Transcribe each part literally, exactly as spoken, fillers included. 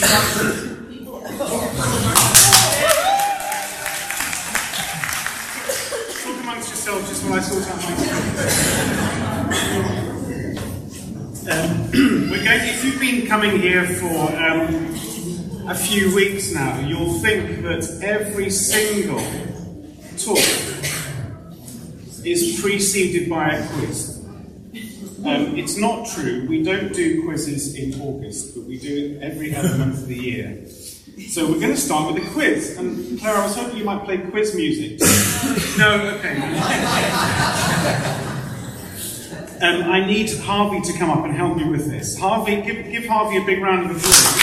Talk amongst yourselves just while I sort out my um, we're going, if you've been coming here for um, a few weeks now, you'll think that every single talk is preceded by a quiz. Um, it's not true. We don't do quizzes in August, but we do it every other month of the year. So we're going to start with a quiz. And Clara, I was hoping you might play quiz music. No, okay. um, I need Harvey to come up and help me with this. Harvey, give, give Harvey a big round of applause.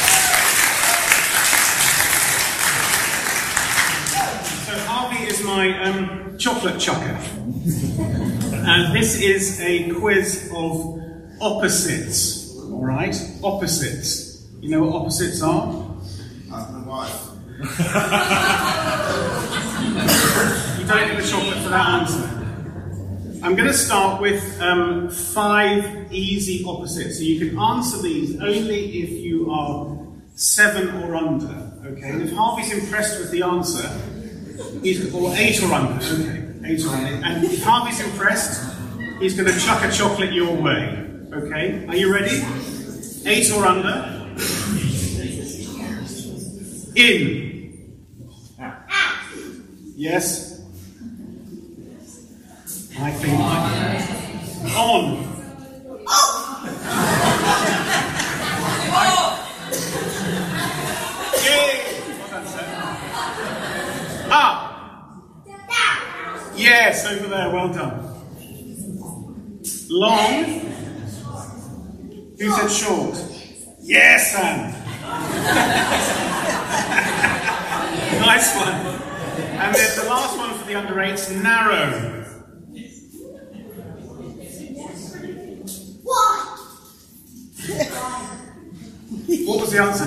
Is my um, chocolate chucker. And this is a quiz of opposites. Alright? Opposites. You know what opposites are? Husband and wife. You don't get the chocolate for that answer. I'm going to start with um, five easy opposites. So you can answer these only if you are seven or under. Okay? And if Harvey's impressed with the answer, He's, or eight or under, okay, eight or under. And if Harvey's impressed, he's going to chuck a chocolate your way, okay? Are you ready? Eight or under. In. Yes. I think. On. Up. Yes, over there, well done. Long. Who said short? Yes, Sam. Nice one. And then the last one for the under eights, narrow. What? What was the answer?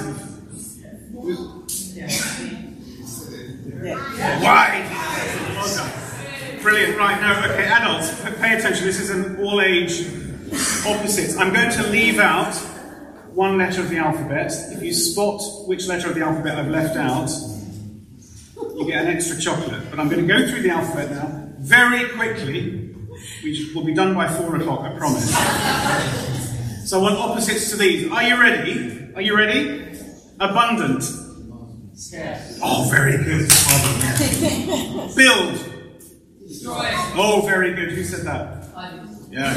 Wide. Well done. Brilliant. Right, now, okay, adults, pay attention. This is an all-age opposite. I'm going to leave out one letter of the alphabet. If you spot which letter of the alphabet I've left out, you get an extra chocolate. But I'm going to go through the alphabet now very quickly. We will be done by four o'clock, I promise. So I want opposites to these. Are you ready? Are you ready? Abundant. Scarce. Oh, very good. Build. Destroy. Oh, very good. Who said that? I did. Yeah.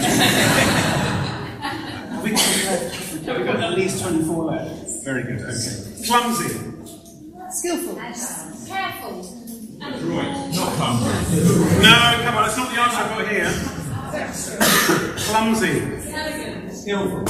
We've got at least twenty-four left. Very good. Okay. Clumsy. Skillful. Careful. Not hungry. No, come on. That's not the answer I've got here. Clumsy. Elegant. Skillful.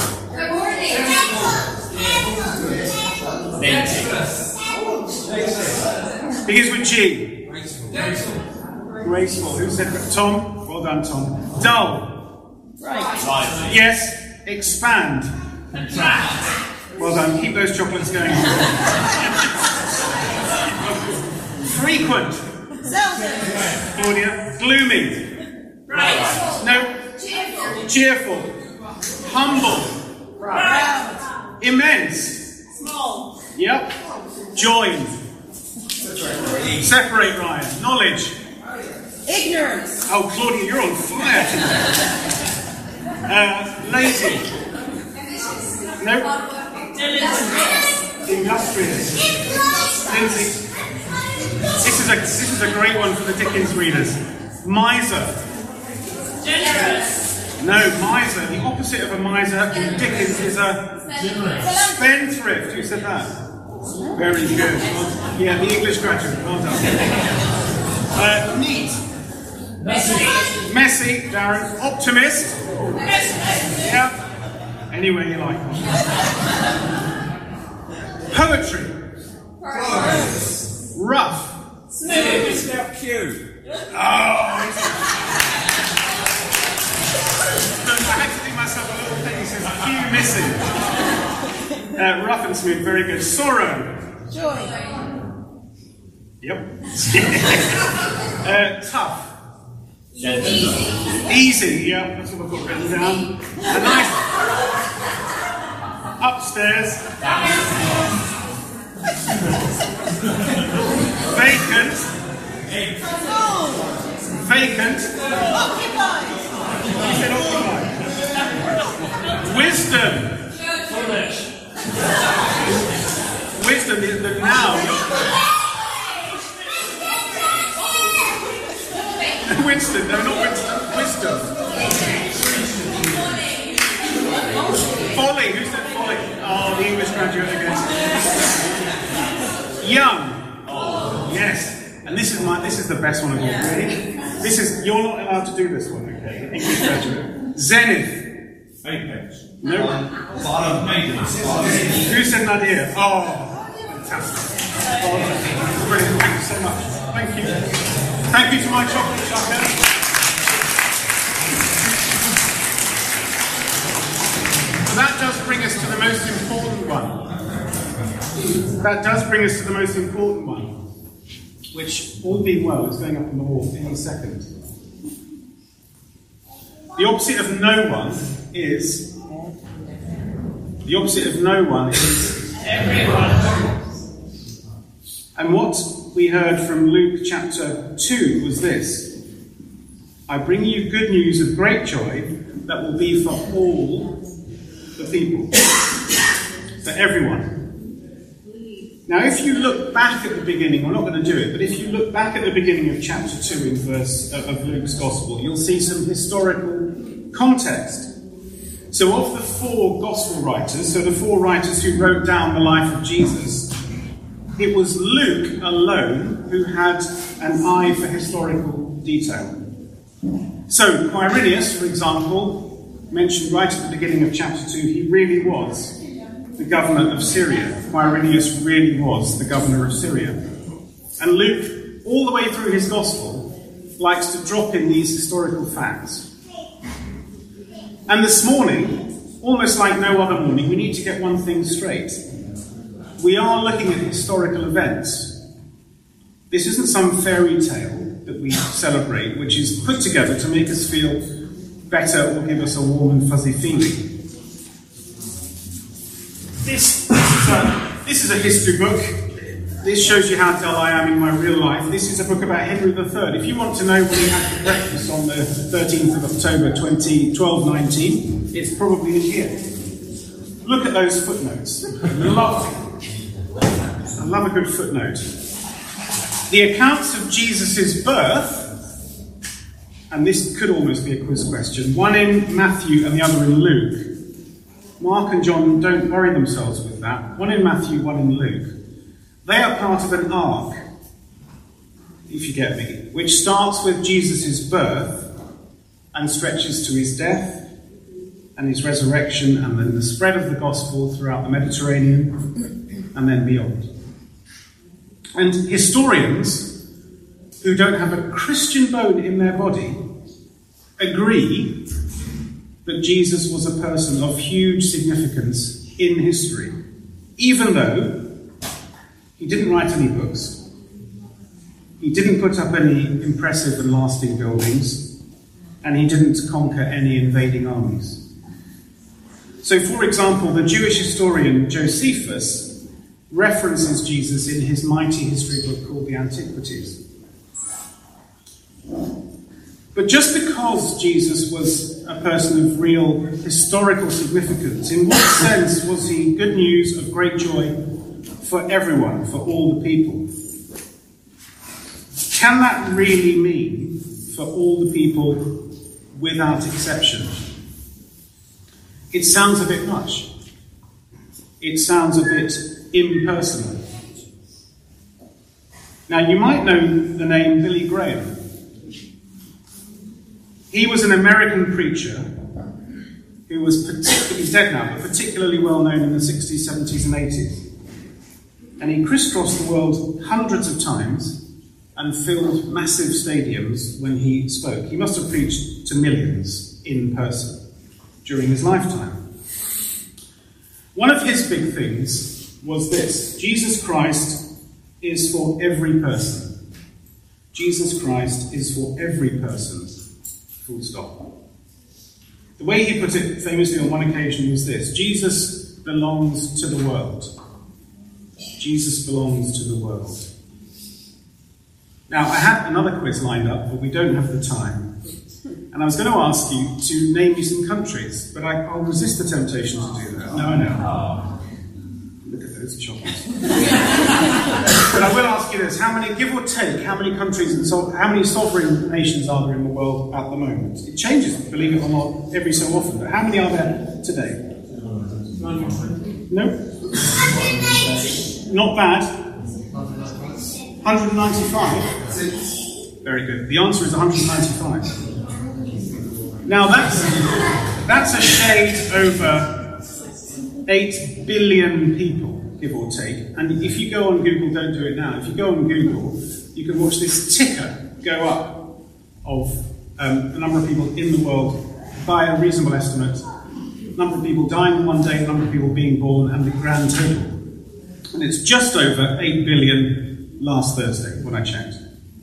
Begins with G. Graceful. Graceful. Graceful. Who said that? Tom? Well done, Tom. Dull. Right. Lively. Yes. Expand. Contract. Well done. Keep those chocolates going. Frequent. Seldom. Claudia. Gloomy. Bright. No. Cheerful. Cheerful. Humble. Proud. Immense. Small. Yep. Join. Separate, Ryan. Knowledge. Ignorance. Oh, Claudia, you're on fire tonight. Uh, lazy. No. Industrious. Lindsay. This is a this is a great one for the Dickens readers. Miser. Generous. No, miser. The opposite of a miser in Dickens is a spendthrift. Who said that? Very good. Well, yeah, the English graduate. Well done. Uh, neat. Messy. Messy, Darren. Optimist. Yep. Anywhere you like. Poetry. Prose. Rough. Smooth. Now cute. Oh. I had to do myself a little thing. Says Q missing. Uh, rough and smooth. Very good. Sorrow. Joy. Yep. uh, tough. Easy. Easy, yeah, that's what I've got written down. A nice upstairs. Vacant. Oh, Vacant. occupied. You said occupied. Wisdom. Foolish. Wisdom is the noun. Winston, no, not Winston. Wisdom. Folly. Who said folly? Oh, the English graduate again. Young. Yes. And this is my. This is the best one of all. Really. This is. You're not allowed to do this one. Okay. English graduate. Zenith. Apex. No. Bottom maintenance. Who said Nadia? Oh, fantastic. Oh, brilliant. Thank you so much. Thank you. Thank you to my chocolate chucker. So that does bring us to the most important one. That does bring us to the most important one, which, all being well, is going up on the wall any second. The opposite of no one is... The opposite of no one is... Everyone. And what we heard from Luke chapter two was this: I bring you good news of great joy that will be for all the people, for everyone. Now, if you look back at the beginning, we're not going to do it, but if you look back at the beginning of chapter two in verse of, of Luke's Gospel, you'll see some historical context. So, of the four Gospel writers, so the four writers who wrote down the life of Jesus, it was Luke alone who had an eye for historical detail. So, Quirinius, for example, mentioned right at the beginning of chapter two, he really was the governor of Syria. Quirinius really was the governor of Syria. And Luke, all the way through his Gospel, likes to drop in these historical facts. And this morning, almost like no other morning, we need to get one thing straight. We are looking at historical events. This isn't some fairy tale that we celebrate, which is put together to make us feel better or give us a warm and fuzzy feeling. This, this, is a, this is a history book. This shows you how dull I am in my real life. This is a book about Henry the Third. If you want to know what he had for breakfast on the thirteenth of October, twelve nineteen, it's probably in here. Look at those footnotes. Love I love a good footnote. The accounts of Jesus' birth, and this could almost be a quiz question, one in Matthew and the other in Luke. Mark and John don't worry themselves with that. One in Matthew, one in Luke. They are part of an arc, if you get me, which starts with Jesus' birth and stretches to his death and his resurrection and then the spread of the gospel throughout the Mediterranean and then beyond. And historians who don't have a Christian bone in their body agree that Jesus was a person of huge significance in history, even though he didn't write any books, he didn't put up any impressive and lasting buildings, and he didn't conquer any invading armies. So, for example, the Jewish historian Josephus references Jesus in his mighty history book called the Antiquities. But just because Jesus was a person of real historical significance, in what sense was he good news of great joy for everyone, for all the people? Can that really mean for all the people without exception? It sounds a bit much. It sounds a bit impersonal. Now, you might know the name Billy Graham. He was an American preacher who was particularly, he's dead now, but particularly well known in the sixties, seventies and eighties. And he crisscrossed the world hundreds of times and filled massive stadiums when he spoke. He must have preached to millions in person during his lifetime. One of his big things was this: Jesus Christ is for every person. Jesus Christ is for every person. Full stop. The way he put it famously on one occasion was this: Jesus belongs to the world. Jesus belongs to the world. Now, I had another quiz lined up, but we don't have the time. And I was going to ask you to name me some countries, but I, I'll resist the temptation to do that. No, no. Look at those chocolates. But I will ask you this: how many, give or take, how many countries and so, how many sovereign nations are there in the world at the moment? It changes, believe it or not, every so often. But how many are there today? No. Not bad. one hundred ninety-five. Very good. The answer is one hundred ninety-five. Now that's that's a shade over eight billion people, give or take. And if you go on Google, don't do it now. If you go on Google, you can watch this ticker go up of um, the number of people in the world by a reasonable estimate, number of people dying one day, number of people being born, and the grand total. And it's just over eight billion last Thursday when I checked.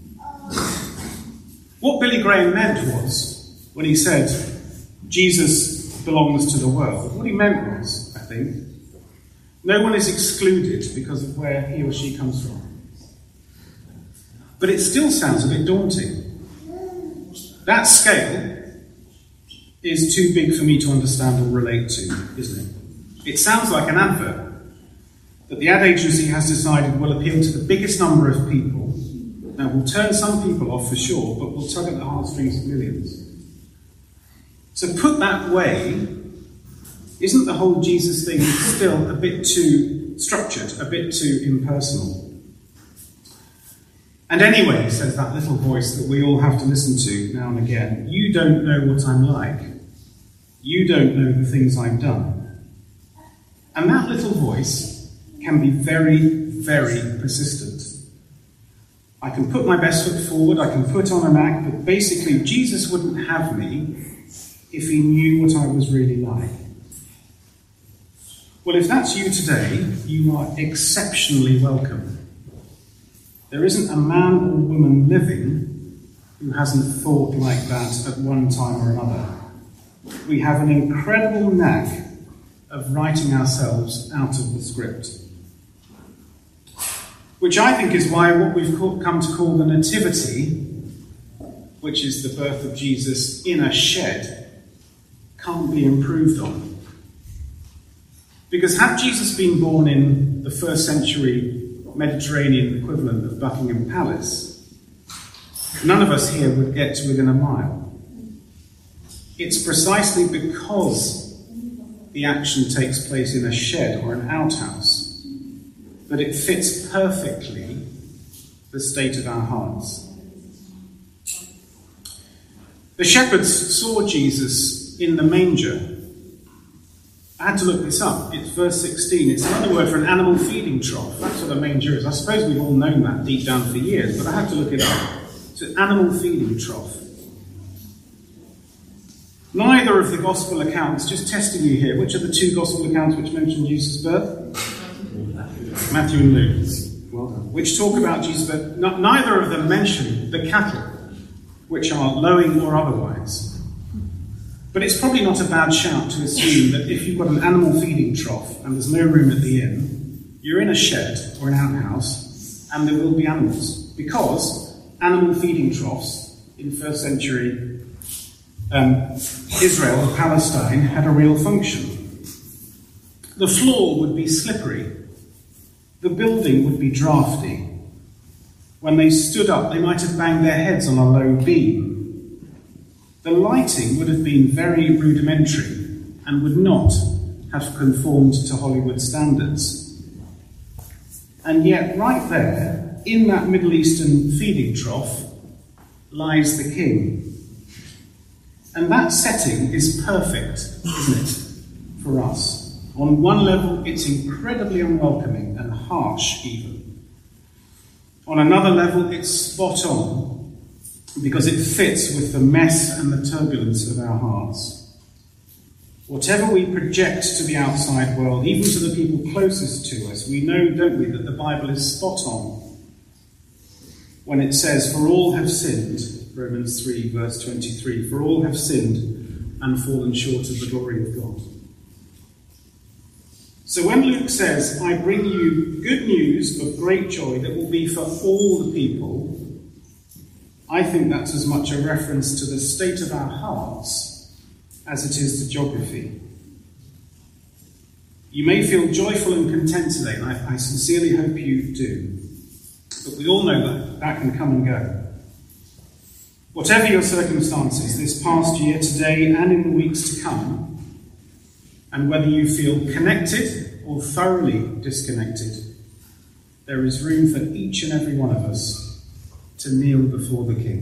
What Billy Graham meant was, when he said, Jesus belongs to the world, what he meant was, I think, no one is excluded because of where he or she comes from. But it still sounds a bit daunting. That scale is too big for me to understand or relate to, isn't it? It sounds like an advert that the ad agency has decided will appeal to the biggest number of people. Now, we'll turn some people off for sure, but we'll tug at the heartstrings of millions. So put that way, isn't the whole Jesus thing still a bit too structured, a bit too impersonal? And anyway, says that little voice that we all have to listen to now and again, you don't know what I'm like. You don't know the things I've done. And that little voice can be very, very persistent. I can put my best foot forward, I can put on an act, but basically Jesus wouldn't have me if he knew what I was really like. Well, if that's you today, you are exceptionally welcome. There isn't a man or woman living who hasn't thought like that at one time or another. We have an incredible knack of writing ourselves out of the script. Which I think is why what we've come to call the Nativity, which is the birth of Jesus in a shed, can't be improved on. Because had Jesus been born in the first century Mediterranean equivalent of Buckingham Palace, none of us here would get to within a mile. It's precisely because the action takes place in a shed or an outhouse that it fits perfectly the state of our hearts. The shepherds saw Jesus in the manger. I had to look this up. It's verse sixteen. It's another word for an animal feeding trough. That's what a manger is. I suppose we've all known that deep down for years, but I had to look it up. It's an animal feeding trough. Neither of the gospel accounts, just testing you here, which are the two gospel accounts which mention Jesus' birth? Matthew and Luke, well done, which talk about Jesus, but n- neither of them mention the cattle, which are lowing or otherwise. But it's probably not a bad shout to assume that if you've got an animal feeding trough and there's no room at the inn, you're in a shed or an outhouse and there will be animals. Because animal feeding troughs in first century um, Israel or Palestine had a real function. The floor would be slippery. The building would be drafty. When they stood up, they might have banged their heads on a low beam. The lighting would have been very rudimentary and would not have conformed to Hollywood standards. And yet, right there, in that Middle Eastern feeding trough, lies the king. And that setting is perfect, isn't it, for us? On one level, it's incredibly unwelcoming and harsh even. On another level, it's spot on because it fits with the mess and the turbulence of our hearts. Whatever we project to the outside world, even to the people closest to us, we know, don't we, that the Bible is spot on when it says, for all have sinned, Romans three, verse twenty-three, for all have sinned and fallen short of the glory of God. So when Luke says, I bring you good news of great joy that will be for all the people, I think that's as much a reference to the state of our hearts as it is to geography. You may feel joyful and content today, and I, I sincerely hope you do. But we all know that that can come and go. Whatever your circumstances this past year, today, and in the weeks to come, and whether you feel connected or thoroughly disconnected, there is room for each and every one of us to kneel before the King.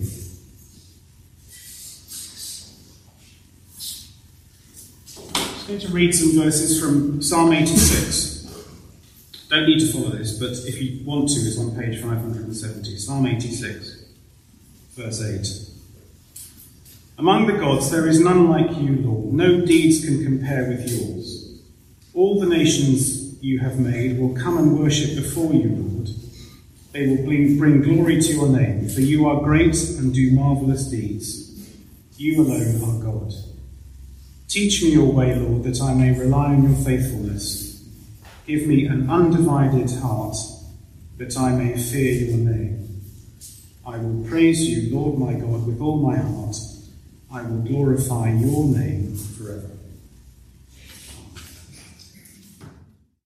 I'm going to read some verses from Psalm eighty-six. Don't need to follow this, but if you want to, it's on page five hundred seventy. Psalm eighty-six, verse eight. Among the gods there is none like you, Lord. No deeds can compare with yours. All the nations you have made will come and worship before you, Lord. They will bring, bring glory to your name, for you are great and do marvellous deeds. You alone are God. Teach me your way, Lord, that I may rely on your faithfulness. Give me an undivided heart, that I may fear your name. I will praise you, Lord my God, with all my heart. I will glorify your name forever.